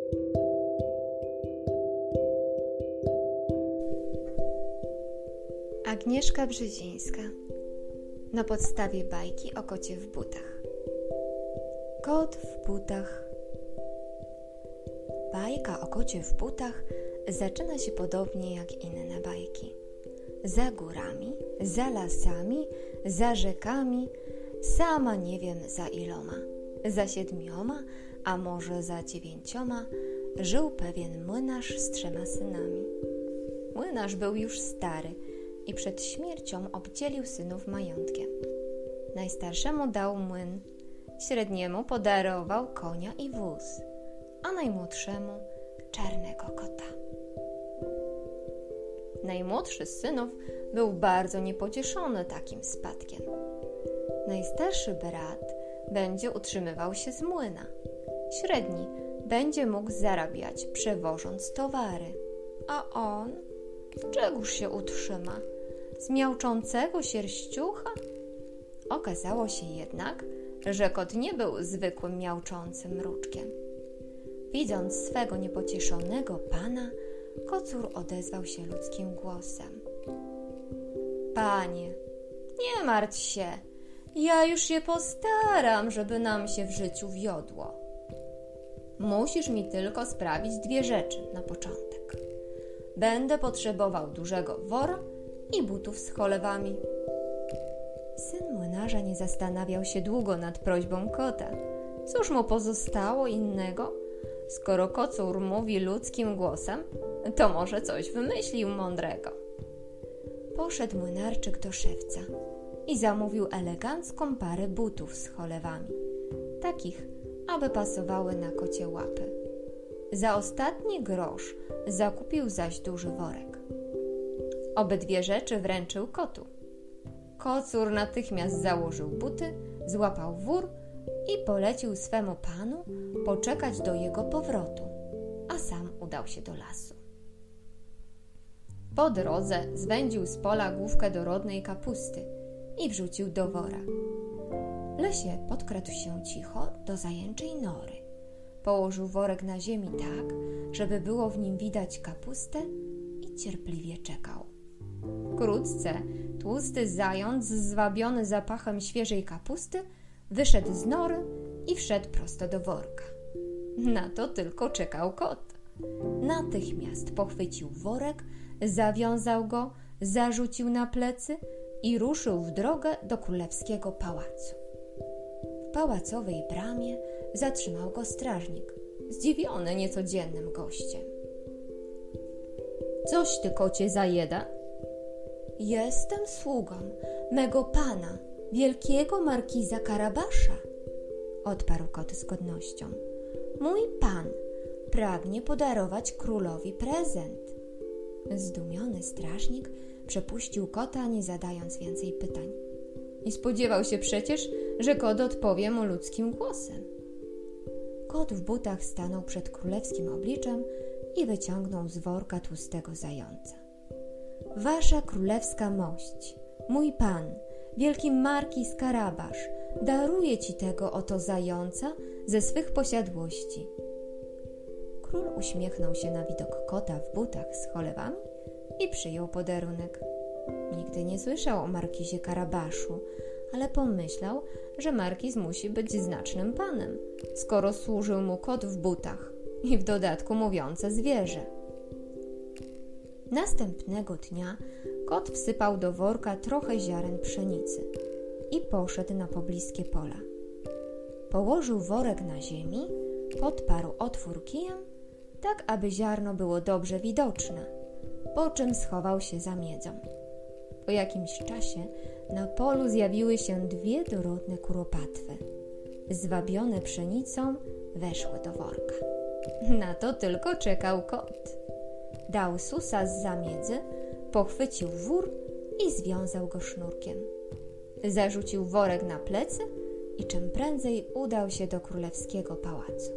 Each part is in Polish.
Agnieszka Brzezińska na podstawie bajki o kocie w butach. Kot w butach. Bajka o kocie w butach zaczyna się podobnie jak inne bajki. Za górami, za lasami, za rzekami, sama nie wiem za iloma, za 7, a może za 9, żył pewien młynarz z 3 synami. Młynarz był już stary i przed śmiercią obdzielił synów majątkiem. Najstarszemu dał młyn, średniemu podarował konia i wóz, a najmłodszemu czarnego kota. Najmłodszy z synów był bardzo niepocieszony takim spadkiem. Najstarszy brat będzie utrzymywał się z młyna. Średni będzie mógł zarabiać, przewożąc towary. A on? Z czegoż się utrzyma? Z miauczącego sierściucha? Okazało się jednak, że kot nie był zwykłym miauczącym mruczkiem. Widząc swego niepocieszonego pana, kocur odezwał się ludzkim głosem. Panie, nie martw się, ja już się postaram, żeby nam się w życiu wiodło. Musisz mi tylko sprawić 2 rzeczy na początek. Będę potrzebował dużego wora i butów z cholewami. Syn młynarza nie zastanawiał się długo nad prośbą kota. Cóż mu pozostało innego? Skoro kocur mówi ludzkim głosem, to może coś wymyślił mądrego. Poszedł młynarczyk do szewca i zamówił elegancką parę butów z cholewami, takich, aby pasowały na kocie łapy. Za ostatni grosz zakupił zaś duży worek. Obydwie rzeczy wręczył kotu. Kocur natychmiast założył buty, złapał wór i polecił swemu panu poczekać do jego powrotu, a sam udał się do lasu. Po drodze zwędził z pola główkę dorodnej kapusty i wrzucił do wora. W lesie podkradł się cicho do zajęczej nory. Położył worek na ziemi tak, żeby było w nim widać kapustę i cierpliwie czekał. Wkrótce tłusty zając, zwabiony zapachem świeżej kapusty, wyszedł z nory i wszedł prosto do worka. Na to tylko czekał kot. Natychmiast pochwycił worek, zawiązał go, zarzucił na plecy i ruszył w drogę do królewskiego pałacu. W pałacowej bramie zatrzymał go strażnik, zdziwiony niecodziennym gościem. Coś ty, kocie, zajeda? Jestem sługą mego pana, wielkiego markiza Karabasza, odparł kot z godnością. Mój pan pragnie podarować królowi prezent. Zdumiony strażnik przepuścił kota, nie zadając więcej pytań. Nie spodziewał się przecież, że kot odpowie mu ludzkim głosem. Kot w butach stanął przed królewskim obliczem i wyciągnął z worka tłustego zająca. Wasza królewska mość, mój pan, wielki markiz Karabasz, daruje ci tego oto zająca ze swych posiadłości. Król uśmiechnął się na widok kota w butach z cholewami i przyjął podarunek. Nigdy nie słyszał o markizie Karabaszu, ale pomyślał, że markiz musi być znacznym panem, skoro służył mu kot w butach i w dodatku mówiące zwierzę. Następnego dnia kot wsypał do worka trochę ziaren pszenicy i poszedł na pobliskie pola. Położył worek na ziemi, podparł otwór kijem, tak aby ziarno było dobrze widoczne, po czym schował się za miedzą. Po jakimś czasie na polu zjawiły się 2 dorodne kuropatwy. Zwabione pszenicą weszły do worka. Na to tylko czekał kot. Dał susa z zamiedzy, pochwycił wór i związał go sznurkiem. Zarzucił worek na plecy i czym prędzej udał się do królewskiego pałacu.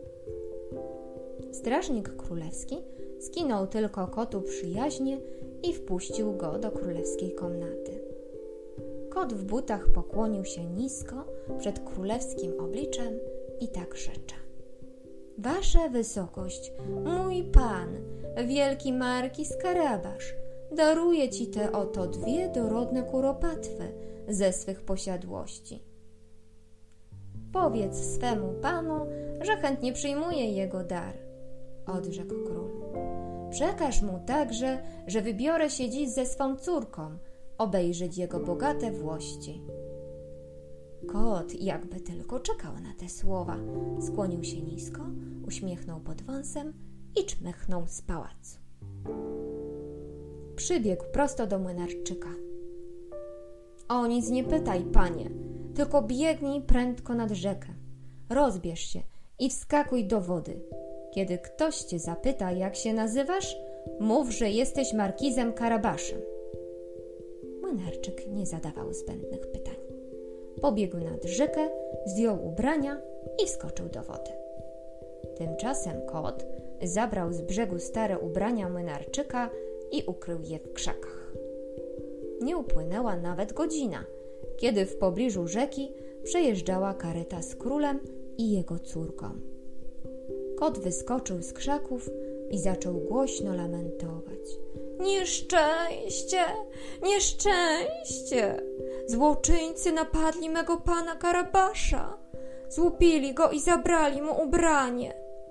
Strażnik królewski skinął tylko kotu przyjaźnie i wpuścił go do królewskiej komnaty. Kot w butach pokłonił się nisko przed królewskim obliczem i tak rzecze. Wasza wysokość, mój pan, wielki markiz Karabasz, daruje ci te oto 2 dorodne kuropatwy ze swych posiadłości. Powiedz swemu panu, że chętnie przyjmuje jego dar, odrzekł król. Przekaż mu także, że wybiorę się dziś ze swą córką obejrzeć jego bogate włości. Kot jakby tylko czekał na te słowa. Skłonił się nisko, uśmiechnął pod wąsem i czmychnął z pałacu. Przybiegł prosto do młynarczyka. O nic nie pytaj, panie, tylko biegnij prędko nad rzekę. Rozbierz się i wskakuj do wody. Kiedy ktoś cię zapyta, jak się nazywasz, mów, że jesteś markizem Karabaszem. Młynarczyk nie zadawał zbędnych pytań. Pobiegł nad rzekę, zdjął ubrania i wskoczył do wody. Tymczasem kot zabrał z brzegu stare ubrania młynarczyka i ukrył je w krzakach. Nie upłynęła nawet godzina, kiedy w pobliżu rzeki przejeżdżała kareta z królem i jego córką. Kot wyskoczył z krzaków i zaczął głośno lamentować. Nieszczęście! Nieszczęście! Złoczyńcy napadli mego pana Karabasza. Złupili go i zabrali mu ubranie.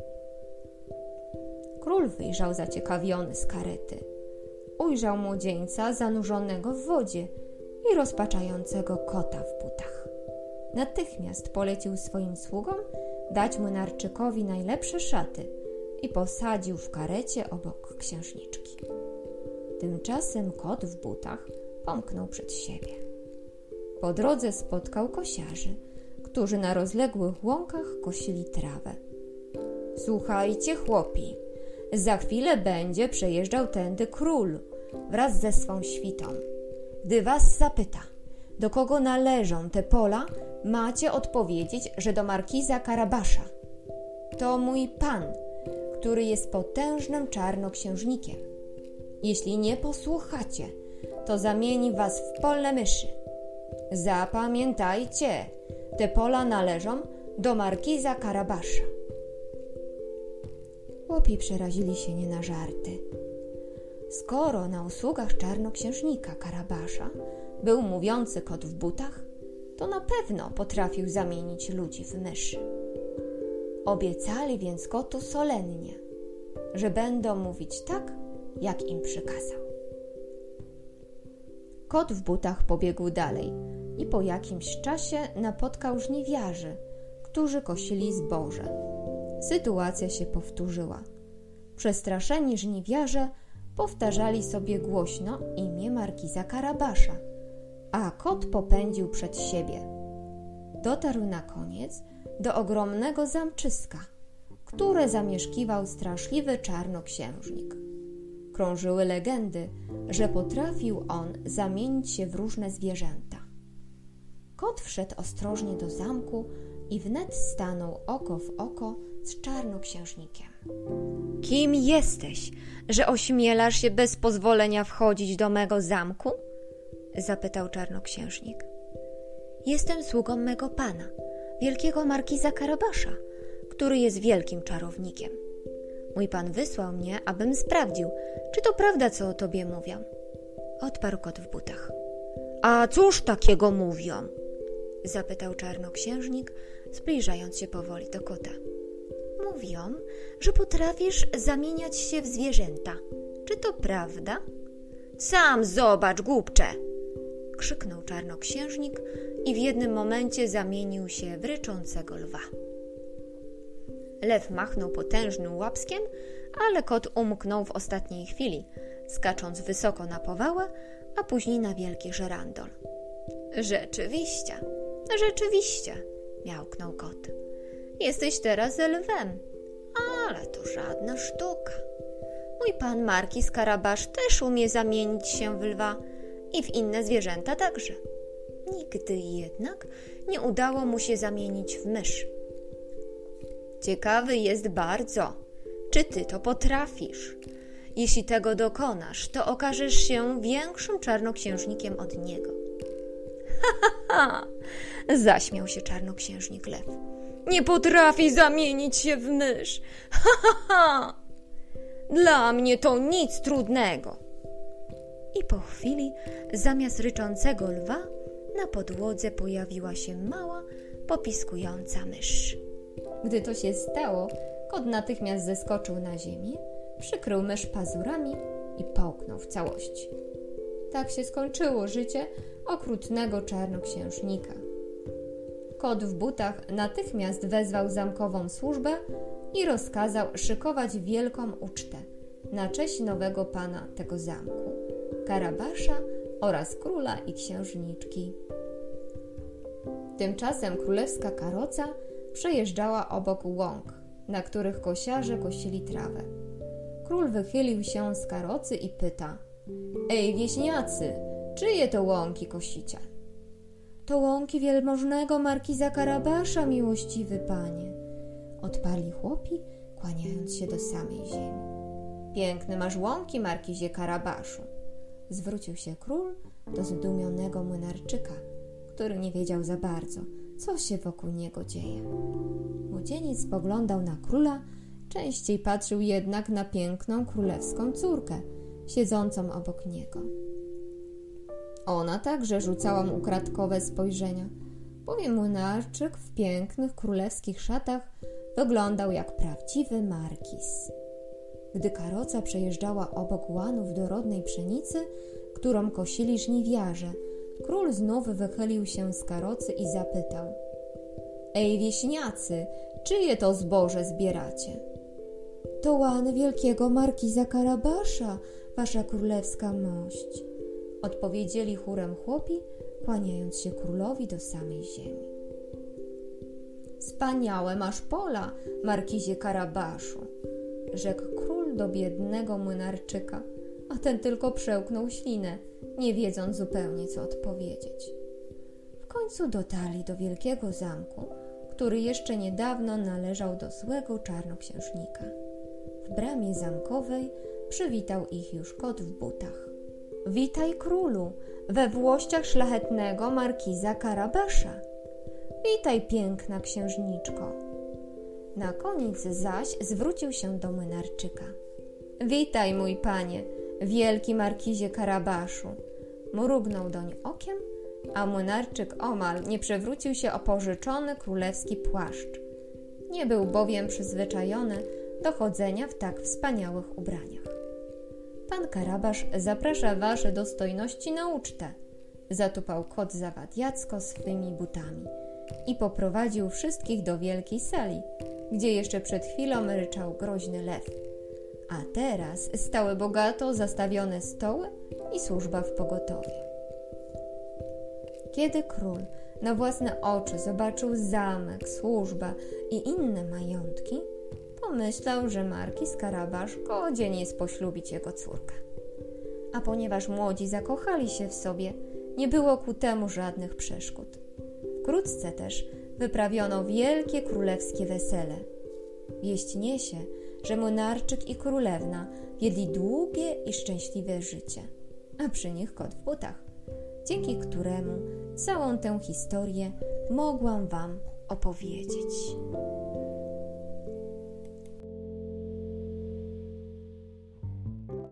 Król wyjrzał zaciekawiony z karety. Ujrzał młodzieńca zanurzonego w wodzie i rozpaczającego kota w butach. Natychmiast polecił swoim sługom dać młynarczykowi najlepsze szaty i posadził w karecie obok księżniczki. Tymczasem kot w butach pomknął przed siebie. Po drodze spotkał kosiarzy, którzy na rozległych łąkach kosili trawę. Słuchajcie, chłopi, za chwilę będzie przejeżdżał tędy król wraz ze swą świtą. Gdy was zapyta, do kogo należą te pola, macie odpowiedzieć, że do markiza Karabasza. To mój pan, który jest potężnym czarnoksiężnikiem. Jeśli nie posłuchacie, to zamieni was w polne myszy. Zapamiętajcie, te pola należą do markiza Karabasza. Chłopi przerazili się nie na żarty. Skoro na usługach czarnoksiężnika Karabasza był mówiący kot w butach, to na pewno potrafił zamienić ludzi w myszy. Obiecali więc kotu solennie, że będą mówić tak, jak im przykazał. Kot w butach pobiegł dalej i po jakimś czasie napotkał żniwiarzy, którzy kosili zboże. Sytuacja się powtórzyła. Przestraszeni żniwiarze powtarzali sobie głośno imię markiza Karabasza, a kot popędził przed siebie. Dotarł na koniec do ogromnego zamczyska, które zamieszkiwał straszliwy czarnoksiężnik. Krążyły legendy, że potrafił on zamienić się w różne zwierzęta. Kot wszedł ostrożnie do zamku i wnet stanął oko w oko z czarnoksiężnikiem. Kim jesteś, że ośmielasz się bez pozwolenia wchodzić do mego zamku? Zapytał czarnoksiężnik. Jestem sługą mego pana, wielkiego markiza Karabasza, który jest wielkim czarownikiem. Mój pan wysłał mnie, abym sprawdził, czy to prawda, co o tobie mówią. Odparł kot w butach. A cóż takiego mówią? Zapytał czarnoksiężnik, zbliżając się powoli do kota. Mówią, że potrafisz zamieniać się w zwierzęta. Czy to prawda? Sam zobacz, głupcze! Krzyknął czarnoksiężnik i w jednym momencie zamienił się w ryczącego lwa. Lew machnął potężnym łapskiem, ale kot umknął w ostatniej chwili, skacząc wysoko na powałę, a później na wielki żerandol. Rzeczywiście, miałknął kot. Jesteś teraz lwem, ale to żadna sztuka. Mój pan markiz Karabasz też umie zamienić się w lwa i w inne zwierzęta także. Nigdy jednak nie udało mu się zamienić w mysz. Ciekawy jest bardzo, czy ty to potrafisz. Jeśli tego dokonasz, to okażesz się większym czarnoksiężnikiem od niego. Ha! Zaśmiał się czarnoksiężnik lew. nie potrafi zamienić się w mysz. Ha, ha, ha! Dla mnie to nic trudnego. I po chwili zamiast ryczącego lwa na podłodze pojawiła się mała, popiskująca mysz. Gdy to się stało, kot natychmiast zeskoczył na ziemię, przykrył mysz pazurami i połknął w całości. Tak się skończyło życie okrutnego czarnoksiężnika. Kot w butach natychmiast wezwał zamkową służbę i rozkazał szykować wielką ucztę na cześć nowego pana tego zamku, Karabasza oraz króla i księżniczki. Tymczasem królewska karoca przejeżdżała obok łąk, na których kosiarze kosili trawę. Król wychylił się z karocy i pyta: Ej, wieśniacy, czyje to łąki kosicie? To łąki wielmożnego markiza Karabasza, miłościwy panie, odparli chłopi, kłaniając się do samej ziemi. Piękne masz łąki, markizie Karabaszu, zwrócił się król do zdumionego młynarczyka, który nie wiedział za bardzo, co się wokół niego dzieje. Młodzieniec spoglądał na króla, częściej patrzył jednak na piękną królewską córkę, siedzącą obok niego. Ona także rzucała mu ukradkowe spojrzenia, bowiem młynarczyk w pięknych królewskich szatach wyglądał jak prawdziwy markiz. Gdy karoca przejeżdżała obok łanów dorodnej pszenicy, którą kosili żniwiarze, król znów wychylił się z karocy i zapytał: Ej, wieśniacy, czyje to zboże zbieracie? To łany wielkiego markiza Karabasza, wasza królewska mość, odpowiedzieli chórem chłopi, kłaniając się królowi do samej ziemi. Wspaniałe masz pola, markizie Karabaszu, rzekł król do biednego młynarczyka, a ten tylko przełknął ślinę, nie wiedząc zupełnie, co odpowiedzieć. W końcu dotarli do wielkiego zamku, który jeszcze niedawno należał do złego czarnoksiężnika. W bramie zamkowej przywitał ich już kot w butach. Witaj, królu, we włościach szlachetnego markiza Karabasza. Witaj, piękna księżniczko. Na koniec zaś zwrócił się do młynarczyka. Witaj, mój panie, wielki markizie Karabaszu. Mrugnął doń okiem, a młynarczyk omal nie przewrócił się o pożyczony królewski płaszcz. Nie był bowiem przyzwyczajony do chodzenia w tak wspaniałych ubraniach. Pan Karabasz zaprasza wasze dostojności na ucztę, zatupał kot zawadiacko swymi butami i poprowadził wszystkich do wielkiej sali, gdzie jeszcze przed chwilą ryczał groźny lew, a teraz stały bogato zastawione stoły i służba w pogotowie. Kiedy król na własne oczy zobaczył zamek, służbę i inne majątki, pomyślał, że markiz Karabasz godzien jest poślubić jego córkę. A ponieważ młodzi zakochali się w sobie, nie było ku temu żadnych przeszkód. Wkrótce też wyprawiono wielkie królewskie wesele. Wieść niesie, że monarczyk i królewna wiedli długie i szczęśliwe życie, a przy nich kot w butach, dzięki któremu całą tę historię mogłam wam opowiedzieć.